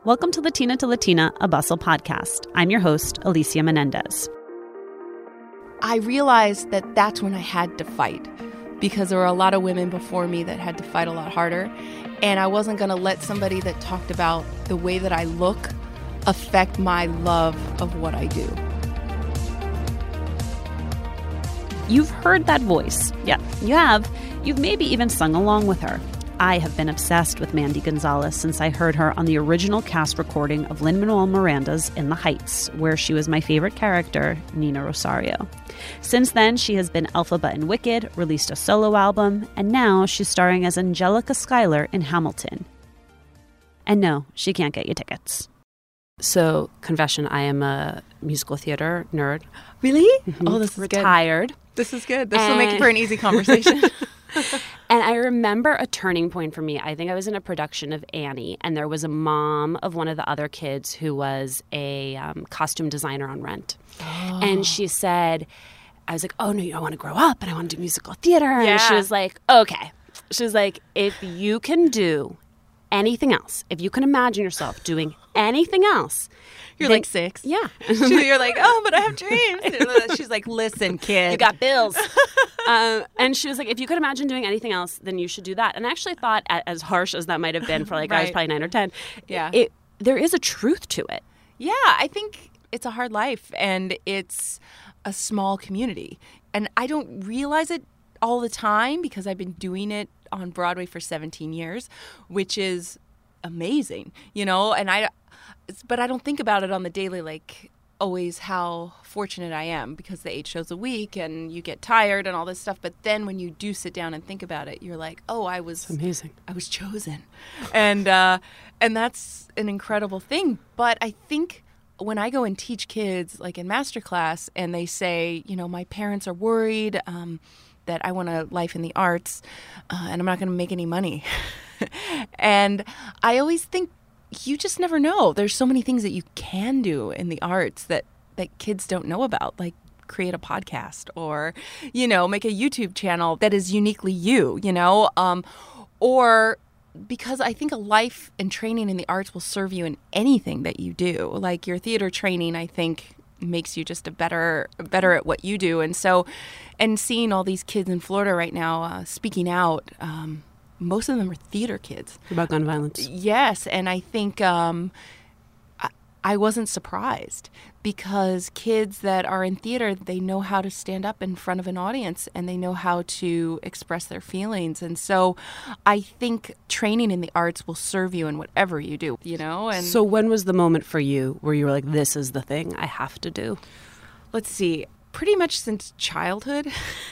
Welcome to Latina to Latina, a Bustle podcast. I'm your host, Alicia Menendez. I realized that that's when I had to fight because there were a lot of women before me that had to fight a lot harder. And I wasn't going to let somebody that talked about the way that I look affect my love of what I do. You've heard that voice. Yeah, you have. You've maybe even sung along with her. I have been obsessed with Mandy Gonzalez since I heard her on the original cast recording of Lin-Manuel Miranda's In the Heights, where she was my favorite character, Nina Rosario. Since then, she has been Elphaba in Wicked, released a solo album, and now she's starring as Angelica Schuyler in Hamilton. And no, she can't get you tickets. So, confession, I am a musical theater nerd. Really? Mm-hmm. Oh, this is retired. Good. This is good. This will make it for an easy conversation. And I remember a turning point for me. I think I was in a production of Annie, and there was a mom of one of the other kids who was a costume designer on Rent. Oh. And she said, I was like, oh, no, I want to grow up, and I want to do musical theater. Yeah. And she was like, okay. She was like, if you can do anything else, if you can imagine yourself doing anything else. You're like 6. Yeah. You're like, oh, but I have dreams. She's like, listen, kid. You got bills. And she was like, if you could imagine doing anything else, then you should do that. And I actually thought, as harsh as that might have been for right. I was probably 9 or 10, there is a truth to it. Yeah, I think it's a hard life, and it's a small community. And I don't realize it all the time because I've been doing it on Broadway for 17 years, which is amazing, but I don't think about it on the daily, like always how fortunate I am because the 8 shows a week and you get tired and all this stuff. But then when you do sit down and think about it, you're like, oh, it's amazing. I was chosen. And that's an incredible thing. But I think when I go and teach kids like in masterclass and they say, my parents are worried that I want a life in the arts and I'm not going to make any money. And I always think, you just never know. There's so many things that you can do in the arts that kids don't know about, like create a podcast or, make a YouTube channel that is uniquely you, or because I think a life and training in the arts will serve you in anything that you do. Like your theater training, I think, makes you just better at what you do. And so, and seeing all these kids in Florida right now speaking out, most of them are theater kids. About gun violence. Yes, and I think I wasn't surprised because kids that are in theater, they know how to stand up in front of an audience and they know how to express their feelings. And so I think training in the arts will serve you in whatever you do, And so when was the moment for you where you were like, this is the thing I have to do? Let's see, pretty much since childhood.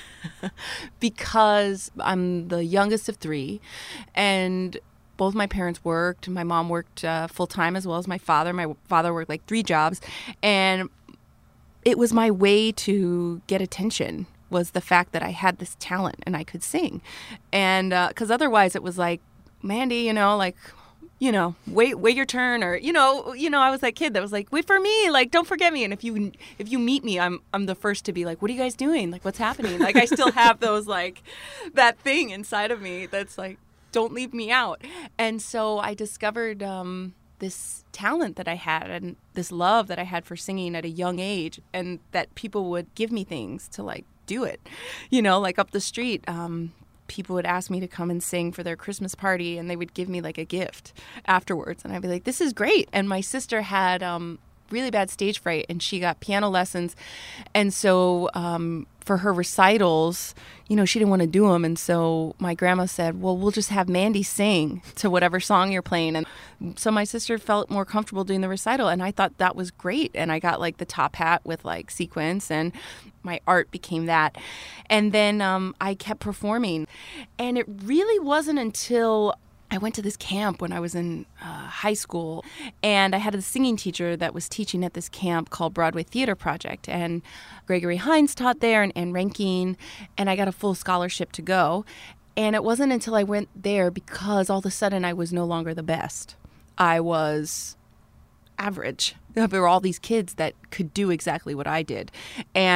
Because I'm the youngest of 3 and both my parents worked. My mom worked full-time as well as my father. My father worked like 3 jobs. And it was my way to get attention was the fact that I had this talent and I could sing. And because otherwise it was like, Mandy, wait your turn, or I was that kid that was like, wait for me, like don't forget me. And if you meet me, I'm the first to be like, what are you guys doing? Like what's happening? Like I still have those like that thing inside of me that's like, don't leave me out. And so I discovered this talent that I had and this love that I had for singing at a young age, and that people would give me things to like do it, like up the street. People would ask me to come and sing for their Christmas party, and they would give me like a gift afterwards. And I'd be like, this is great. And my sister had really bad stage fright, and she got piano lessons. And so for her recitals, she didn't want to do them. And so my grandma said, well, we'll just have Mandy sing to whatever song you're playing. And so my sister felt more comfortable doing the recital. And I thought that was great. And I got like the top hat with like sequins, and my art became that. And then I kept performing. And it really wasn't until I went to this camp when I was in high school, and I had a singing teacher that was teaching at this camp called Broadway Theater Project, and Gregory Hines taught there and Anne Rankin, and I got a full scholarship to go. And it wasn't until I went there because all of a sudden I was no longer the best. I was average. There were all these kids that could do exactly what I did. And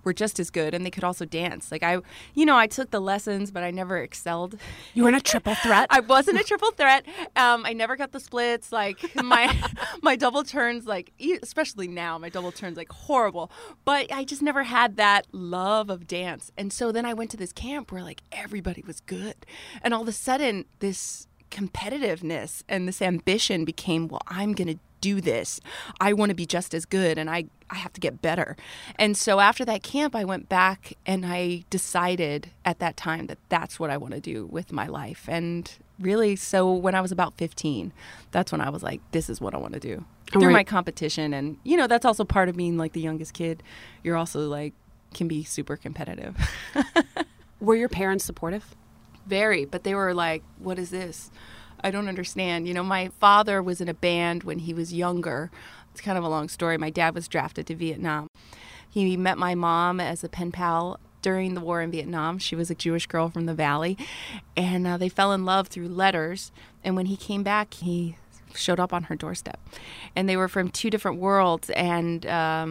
were just as good, and they could also dance. Like I took the lessons, but I never excelled. You weren't a triple threat? I wasn't a triple threat. I never got the splits. Like my double turns, like especially now, my double turns like horrible. But I just never had that love of dance. And so then I went to this camp where like everybody was good, and all of a sudden this competitiveness and this ambition became, well, I'm going to do this. I want to be just as good, and I have to get better. And so after that camp, I went back and I decided at that time that that's what I want to do with my life. And really, so when I was about 15, that's when I was like, this is what I want to do through my competition. And, that's also part of being like the youngest kid. You're also like, can be super competitive. Were your parents supportive? Very, but they were like, what is this? I don't understand. My father was in a band when he was younger. It's kind of a long story. My dad was drafted to Vietnam. He met my mom as a pen pal during the war in Vietnam. She was a Jewish girl from the Valley, and they fell in love through letters. And when he came back, he showed up on her doorstep. And they were from two different worlds, and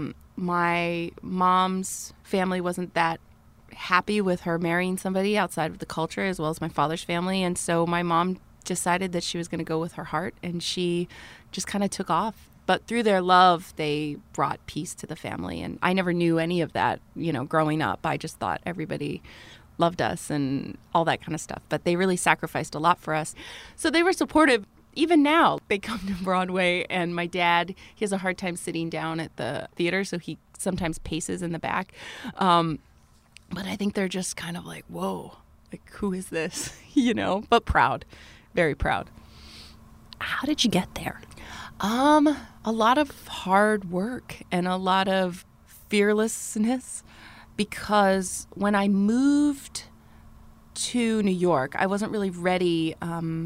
my mom's family wasn't that happy with her marrying somebody outside of the culture, as well as my father's family. And so my mom decided that she was going to go with her heart, and she just kind of took off. But through their love, they brought peace to the family. And I never knew any of that, growing up. I just thought everybody loved us and all that kind of stuff. But they really sacrificed a lot for us. So they were supportive. Even now, they come to Broadway, and my dad, he has a hard time sitting down at the theater, so he sometimes paces in the back. But I think they're just kind of like, whoa, like, who is this? But proud, very proud. How did you get there? A lot of hard work and a lot of fearlessness, because when I moved to New York, I wasn't really ready.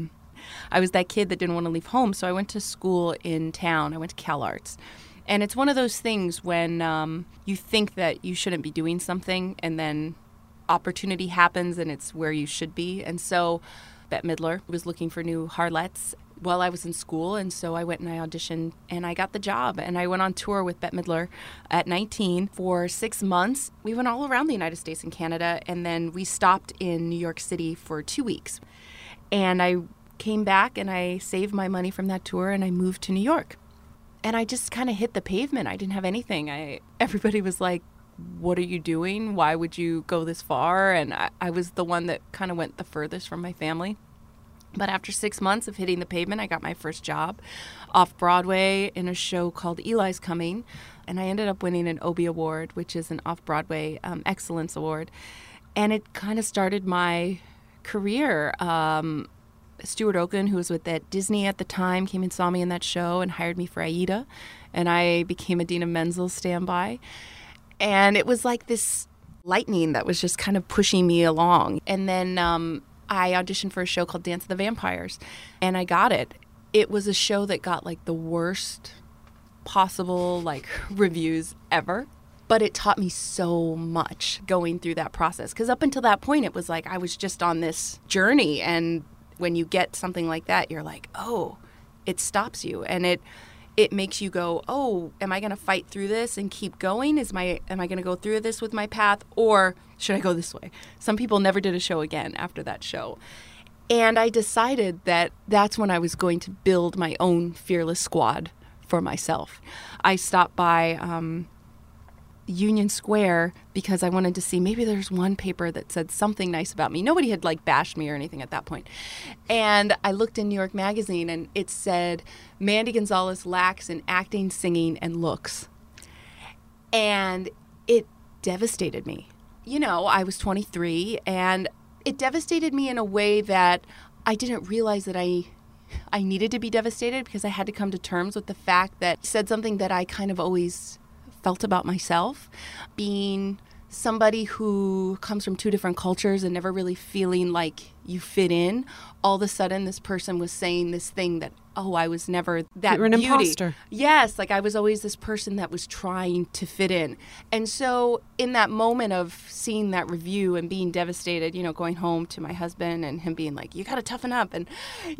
I was that kid that didn't want to leave home, so I went to school in town. I went to CalArts. And it's one of those things when you think that you shouldn't be doing something, and then opportunity happens and it's where you should be. And so Bette Midler was looking for new harlots while I was in school, and so I went and I auditioned, and I got the job. And I went on tour with Bette Midler at 19 for 6 months. We went all around the United States and Canada, and then we stopped in New York City for 2 weeks. And I came back and I saved my money from that tour, and I moved to New York. And I just kind of hit the pavement. I didn't have anything. Everybody was like, what are you doing? Why would you go this far? And I was the one that kind of went the furthest from my family. But after 6 months of hitting the pavement, I got my first job off Broadway in a show called Eli's Coming. And I ended up winning an Obie Award, which is an off-Broadway excellence award. And it kind of started my career. Stuart Oaken, who was with at Disney at the time, came and saw me in that show and hired me for Aida. And I became Idina Menzel standby. And it was like this lightning that was just kind of pushing me along. And then I auditioned for a show called Dance of the Vampires, and I got it. It was a show that got like the worst possible reviews ever. But it taught me so much going through that process. Because up until that point, it was like I was just on this journey, and when you get something like that, you're like, oh, it stops you. And it makes you go, oh, am I going to fight through this and keep going? Am I going to go through this with my path, or should I go this way? Some people never did a show again after that show. And I decided that that's when I was going to build my own fearless squad for myself. I stopped by Union Square because I wanted to see maybe there's one paper that said something nice about me. Nobody had bashed me or anything at that point. And I looked in New York Magazine, and it said Mandy Gonzalez lacks in acting, singing, and looks. And it devastated me. I was 23, and it devastated me in a way that I didn't realize that I needed to be devastated, because I had to come to terms with the fact that it said something that I kind of always felt about myself, being somebody who comes from two different cultures and never really feeling like you fit in. All of a sudden, this person was saying this thing that, oh, I was never that You're an beauty. imposter. Yes, I was always this person that was trying to fit in. And so in that moment of seeing that review and being devastated, going home to my husband and him being like, you got to toughen up. And,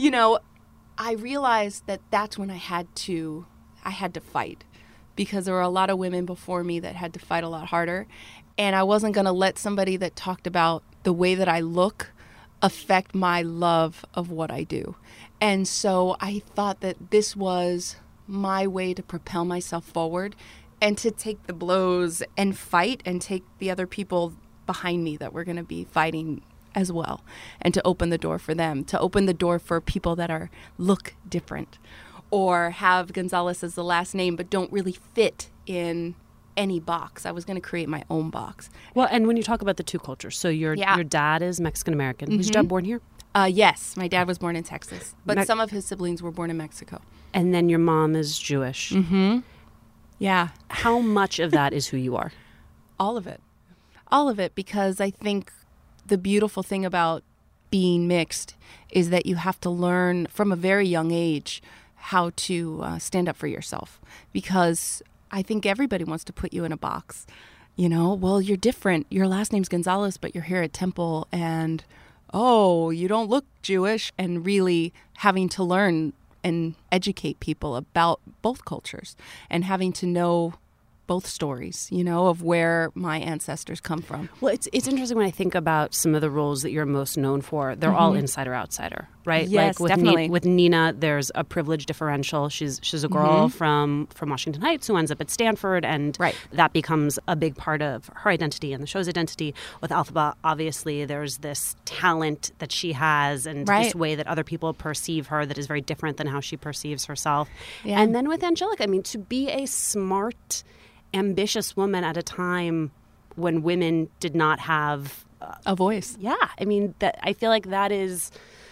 I realized that that's when I had to fight, because there were a lot of women before me that had to fight a lot harder. And I wasn't going to let somebody that talked about the way that I look affect my love of what I do. And so I thought that this was my way to propel myself forward and to take the blows and fight and take the other people behind me that were going to be fighting as well, and to open the door for them, to open the door for people that look different or have Gonzalez as the last name but don't really fit in any box. I was going to create my own box. Well, and when you talk about the two cultures, so your dad is Mexican-American. Was your dad born here? Yes, my dad was born in Texas, but some of his siblings were born in Mexico. And then your mom is Jewish. Mm-hmm. Yeah. How much of that is who you are? All of it. All of it, because I think the beautiful thing about being mixed is that you have to learn from a very young age how to stand up for yourself, because I think everybody wants to put you in a box. You know, well, you're different. Your last name's Gonzalez, but you're here at Temple, and oh, you don't look Jewish. And really having to learn and educate people about both cultures and having to know both stories, you know, of where my ancestors come from. Well, it's interesting when I think about some of the roles that you're most known for. They're all insider-outsider, right? Yes, like definitely. With Nina, there's a privilege differential. She's a girl from Washington Heights who ends up at Stanford, and that becomes a big part of her identity and the show's identity. With Elphaba, obviously, there's this talent that she has and this way that other people perceive her that is very different than how she perceives herself. Yeah. And then with Angelica, I mean, to be a smart, ambitious woman at a time when women did not have a voice. Yeah. I mean, that I feel like that is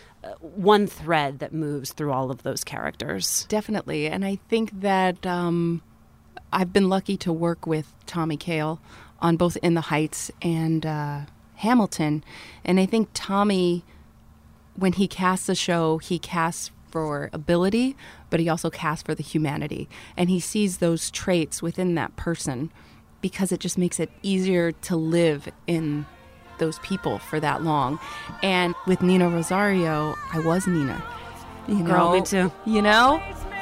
one thread that moves through all of those characters. Definitely. And I think that I've been lucky to work with Tommy Kail on both In the Heights and Hamilton. And I think Tommy, when he casts a show, he casts for ability, but he also casts for the humanity. And he sees those traits within that person because it just makes it easier to live in those people for that long. And with Nina Rosario, I was Nina. You know? Girl, me too. You know?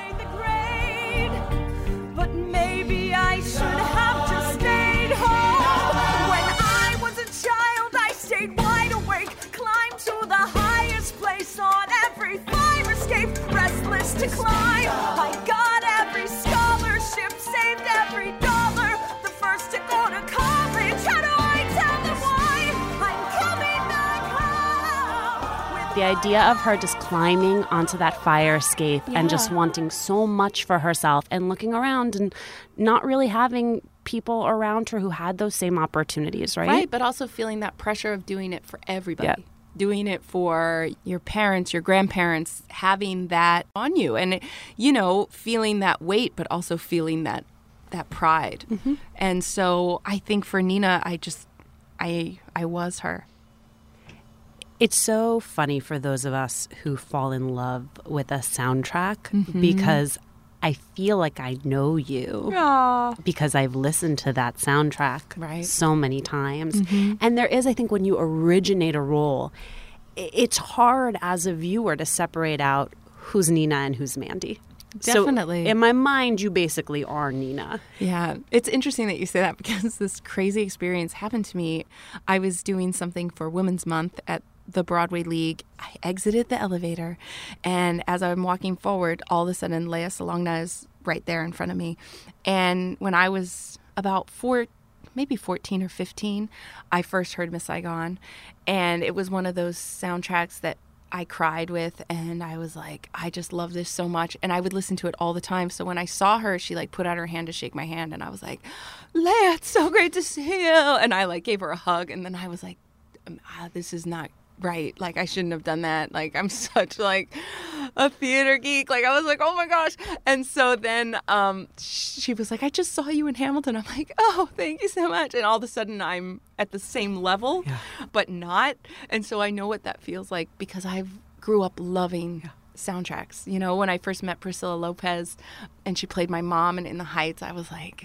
But maybe I should have just stayed home. When I was a child, I stayed wide awake, climbed to the highest place on every fire escape, restless to climb. I got every scholarship, saved every dollar, the first to go to college. How do I tell them why I'm coming back home? The idea of her just climbing onto that fire escape and just wanting so much for herself and looking around and not really having people around her who had those same opportunities, right? Right, but also feeling that pressure of doing it for everybody. Yeah. Doing it for your parents, your grandparents, having that on you. And, you know, feeling that weight, but also feeling that pride. Mm-hmm. And so I think for Nina, I was her. It's so funny for those of us who fall in love with a soundtrack because I feel like I know you because I've listened to that soundtrack so many times. Mm-hmm. And there is, I think, when you originate a role, it's hard as a viewer to separate out who's Nina and who's Mandy. Definitely. So in my mind, you basically are Nina. Yeah. It's interesting that you say that because this crazy experience happened to me. I was doing something for Women's Month at the Broadway League. I exited the elevator, and as I'm walking forward, all of a sudden Lea Salonga is right there in front of me. And when I was about maybe 14 or 15, I first heard Miss Saigon, and it was one of those soundtracks that I cried with, and I was like, I just love this so much, and I would listen to it all the time. So when I saw her, she like put out her hand to shake my hand, and I was like, Lea, it's so great to see you, and I like gave her a hug, and then I was like, this is not right. Like, I shouldn't have done that. Like, I'm such like a theater geek. Like, I was like, oh my gosh. And so then she was like, I just saw you in Hamilton. I'm like, oh, thank you so much. And all of a sudden I'm at the same level, but not. And so I know what that feels like because I grew up loving soundtracks. You know, when I first met Priscilla Lopez and she played my mom in the Heights, I was like,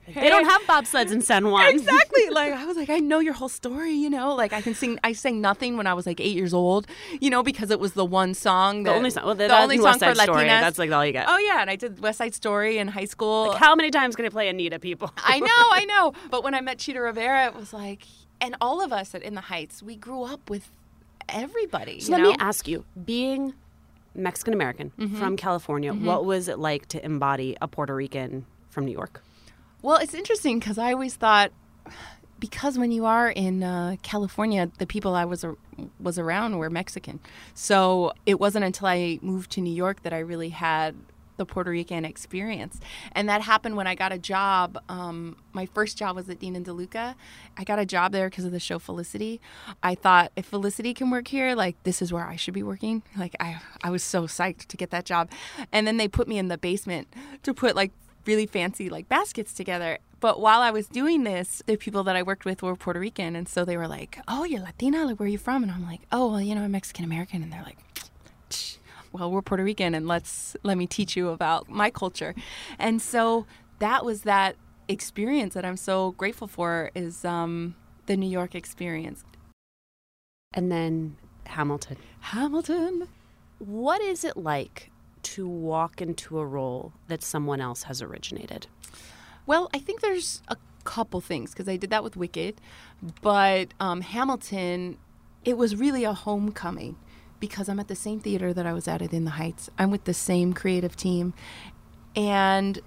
They don't have bobsleds in San Juan. Exactly. Like, I was like, I know your whole story, like I sang Nothing when I was like 8 years old, because it was the one song. The only song. Well, the only song for Story. Latinas. That's like all you get. Oh, yeah. And I did West Side Story in high school. Like, how many times can I play Anita, people? I know. But when I met Chita Rivera, it was like, and all of us at In the Heights, we grew up with everybody. So let me ask you, being Mexican-American from California, what was it like to embody a Puerto Rican from New York? Well, it's interesting because I always thought, because when you are in California, the people I was around were Mexican. So it wasn't until I moved to New York that I really had the Puerto Rican experience. And that happened when I got a job. My first job was at Dean and DeLuca. I got a job there because of the show Felicity. I thought, if Felicity can work here, like, this is where I should be working. Like, I was so psyched to get that job. And then they put me in the basement to put like really fancy like baskets together. But while I was doing this, the people that I worked with were Puerto Rican. And so they were like, oh, you're Latina? Like, where are you from? And I'm like, oh, well, I'm Mexican-American. And they're like, well, we're Puerto Rican, and let me teach you about my culture. And so that was that experience that I'm so grateful for, is the New York experience. And then Hamilton. What is it like to walk into a role that someone else has originated? Well, I think there's a couple things, because I did that with Wicked. But Hamilton, it was really a homecoming, because I'm at the same theater that I was at In the Heights. I'm with the same creative team. And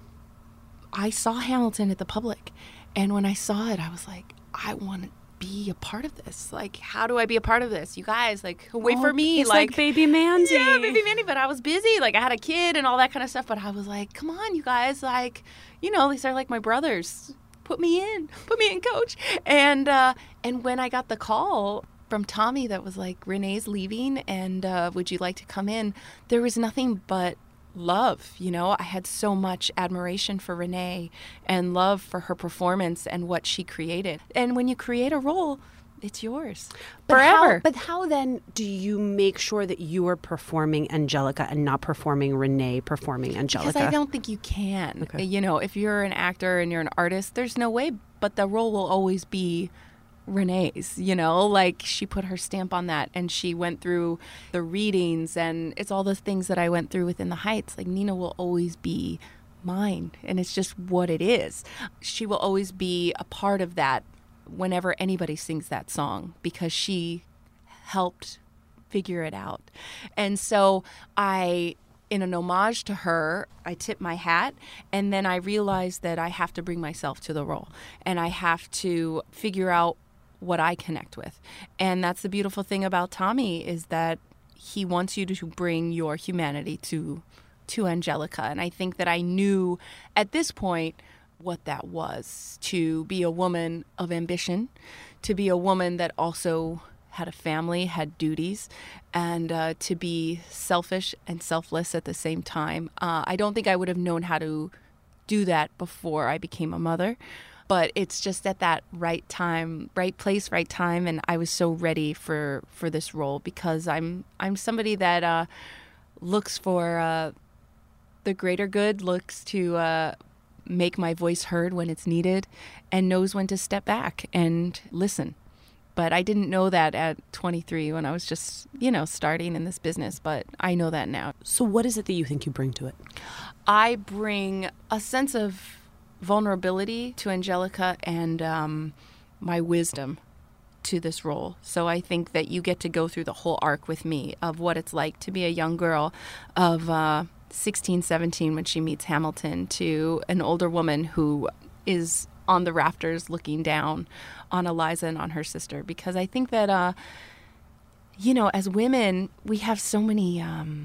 I saw Hamilton at the Public. And when I saw it, I was like, I want to be a part of this. Like, how do I be a part of this? You guys, like, wait for me. It's like Baby Mandy. Yeah, Baby Mandy. But I was busy. Like, I had a kid and all that kind of stuff. But I was like, come on, you guys. Like, these are like my brothers. Put me in, coach. And when I got the call from Tommy that was like, Renee's leaving, and would you like to come in? There was nothing but love. I had so much admiration for Renee and love for her performance and what she created. And when you create a role, it's yours forever. But how then do you make sure that you are performing Angelica and not performing Renee performing Angelica? Because I don't think you can. Okay. If you're an actor and you're an artist, there's no way, but the role will always be Renee's, like, she put her stamp on that, and she went through the readings, and it's all the things that I went through within the Heights. Like, Nina will always be mine, and it's just what it is. She will always be a part of that whenever anybody sings that song, because she helped figure it out. And so in an homage to her, I tip my hat, and then I realized that I have to bring myself to the role, and I have to figure out what I connect with. And that's the beautiful thing about Tommy, is that he wants you to bring your humanity to Angelica. And I think that I knew at this point what that was, to be a woman of ambition, to be a woman that also had a family, had duties, and to be selfish and selfless at the same time. I don't think I would have known how to do that before I became a mother. But it's just at that right time, right place, right time, and I was so ready for this role, because I'm somebody that looks for the greater good, looks to make my voice heard when it's needed, and knows when to step back and listen. But I didn't know that at 23 when I was just, starting in this business, but I know that now. So what is it that you think you bring to it? I bring a sense of vulnerability to Angelica, and my wisdom to this role. So I think that you get to go through the whole arc with me of what it's like to be a young girl of 16, 17 when she meets Hamilton, to an older woman who is on the rafters looking down on Eliza and on her sister. Because I think that, as women, we have so many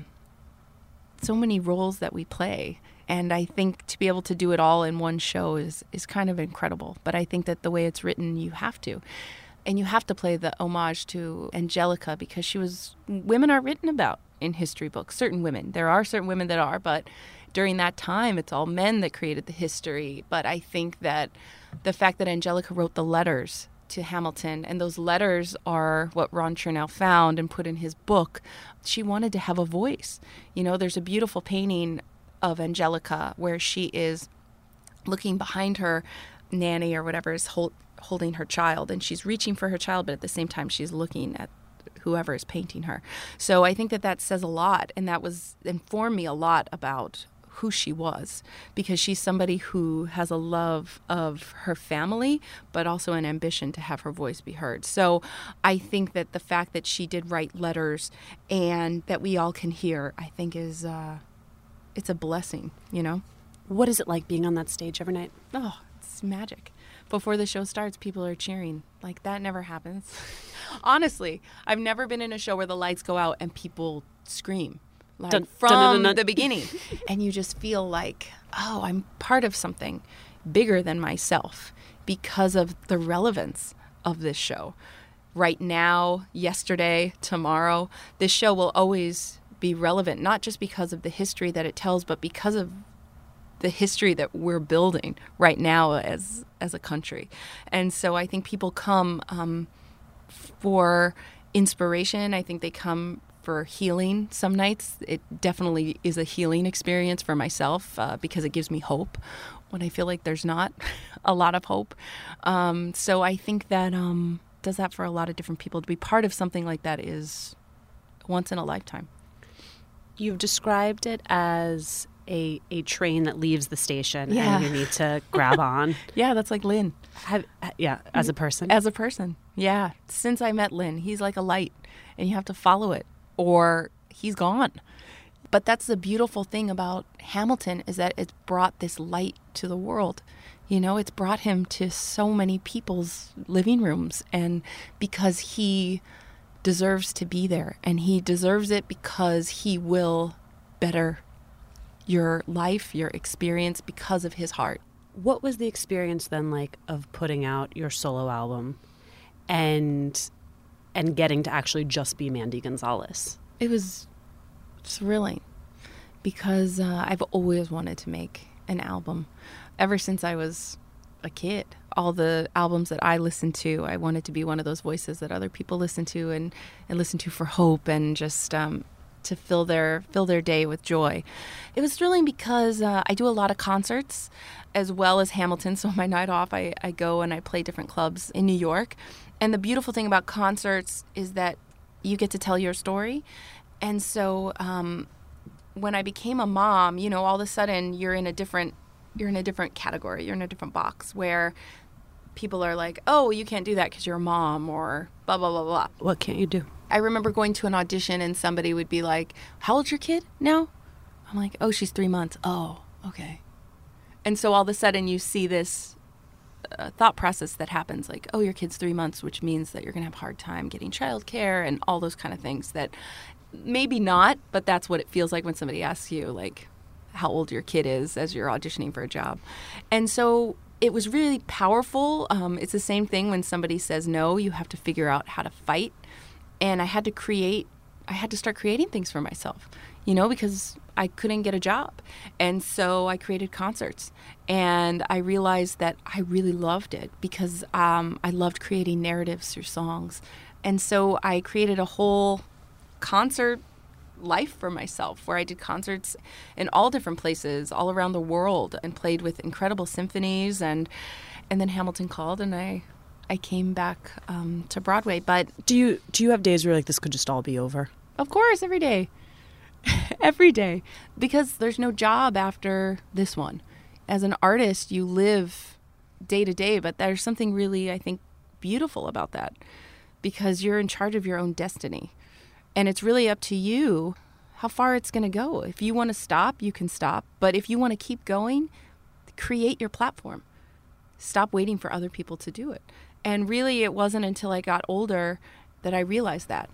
roles that we play. And I think to be able to do it all in one show is kind of incredible. But I think that the way it's written, you have to. And you have to play the homage to Angelica, because women are written about in history books, certain women. There are certain women that are, but during that time, it's all men that created the history. But I think that the fact that Angelica wrote the letters to Hamilton, and those letters are what Ron Chernow found and put in his book, she wanted to have a voice. There's a beautiful painting of Angelica where she is looking behind her, nanny or whatever is holding her child, and she's reaching for her child, but at the same time she's looking at whoever is painting her. So I think that says a lot, and that informed me a lot about who she was, because she's somebody who has a love of her family, but also an ambition to have her voice be heard. So I think that the fact that she did write letters and that we all can hear, I think is it's a blessing, you know? What is it like being on that stage every night? Oh, it's magic. Before the show starts, people are cheering. Like, that never happens. Honestly, I've never been in a show where the lights go out and people scream. Like, from the beginning. And you just feel like, oh, I'm part of something bigger than myself because of the relevance of this show. Right now, yesterday, tomorrow, this show will always be relevant, not just because of the history that it tells, but because of the history that we're building right now as a country. And so I think people come for inspiration. I think they come for healing some nights. It definitely is a healing experience for myself because it gives me hope when I feel like there's not a lot of hope. So I think that does that for a lot of different people. To be part of something like that is once in a lifetime. You've described it as a train that leaves the station and you need to grab on. Yeah, that's like Lynn. As a person? As a person, yeah. Since I met Lynn, he's like a light, and you have to follow it, or he's gone. But that's the beautiful thing about Hamilton, is that it's brought this light to the world. You know, it's brought him to so many people's living rooms, and because he deserves to be there, and he deserves it because he will better your life, your experience, because of his heart. What was the experience then like of putting out your solo album and getting to actually just be Mandy Gonzalez? It was thrilling because I've always wanted to make an album. Ever since I was a kid, all the albums that I listened to, I wanted to be one of those voices that other people listen to and listen to for hope and just to fill their day with joy. It was thrilling because I do a lot of concerts as well as Hamilton. So on my night off, I go and I play different clubs in New York. And the beautiful thing about concerts is that you get to tell your story. And so when I became a mom, you know, all of a sudden you're in a different category. You're in a different box where people are like, oh, you can't do that because you're a mom, or blah, blah, blah, blah. What can't you do? I remember going to an audition and somebody would be like, how old's your kid now? I'm like, oh, she's 3 months. Oh, okay. And so all of a sudden you see this thought process that happens like, oh, your kid's 3 months, which means that you're going to have a hard time getting childcare and all those kind of things that maybe not, but that's what it feels like when somebody asks you like how old your kid is as you're auditioning for a job. And so it was really powerful. It's the same thing when somebody says no, you have to figure out how to fight. And I had to start creating things for myself, you know, because I couldn't get a job. And so I created concerts. And I realized that I really loved it because I loved creating narratives through songs. And so I created a whole concert life for myself where I did concerts in all different places all around the world and played with incredible symphonies. And then Hamilton called and I came back to Broadway. But do you have days where like this could just all be over? Of course, every day. Every day. Because there's no job after this one. As an artist, you live day to day, but there's something really, I think, beautiful about that because you're in charge of your own destiny. And it's really up to you how far it's going to go. If you want to stop, you can stop. But if you want to keep going, create your platform. Stop waiting for other people to do it. And really, it wasn't until I got older that I realized that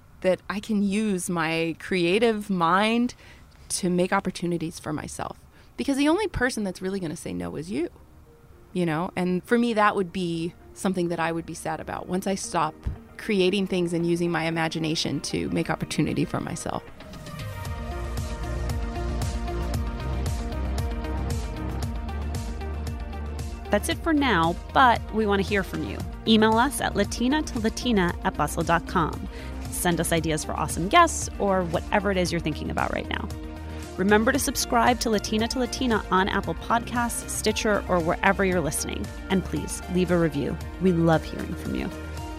I can use my creative mind to make opportunities for myself. Because the only person that's really going to say no is you, you know? And for me, that would be something that I would be sad about once I stop creating things and using my imagination to make opportunity for myself. That's it for now, but we want to hear from you. Email us at latinatolatina@bustle.com. Send us ideas for awesome guests or whatever it is you're thinking about right now. Remember to subscribe to Latina on Apple Podcasts, Stitcher, or wherever you're listening. And please leave a review. We love hearing from you.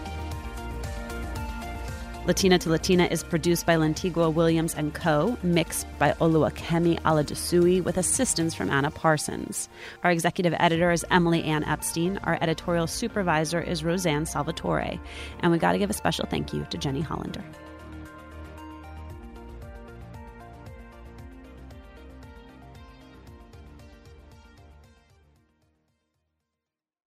Latina to Latina is produced by Lantigua Williams and Co., mixed by Oluwakemi Aladusui, with assistance from Anna Parsons. Our executive editor is Emily Ann Epstein. Our editorial supervisor is Roseanne Salvatore. And we got to give a special thank you to Jenny Hollander.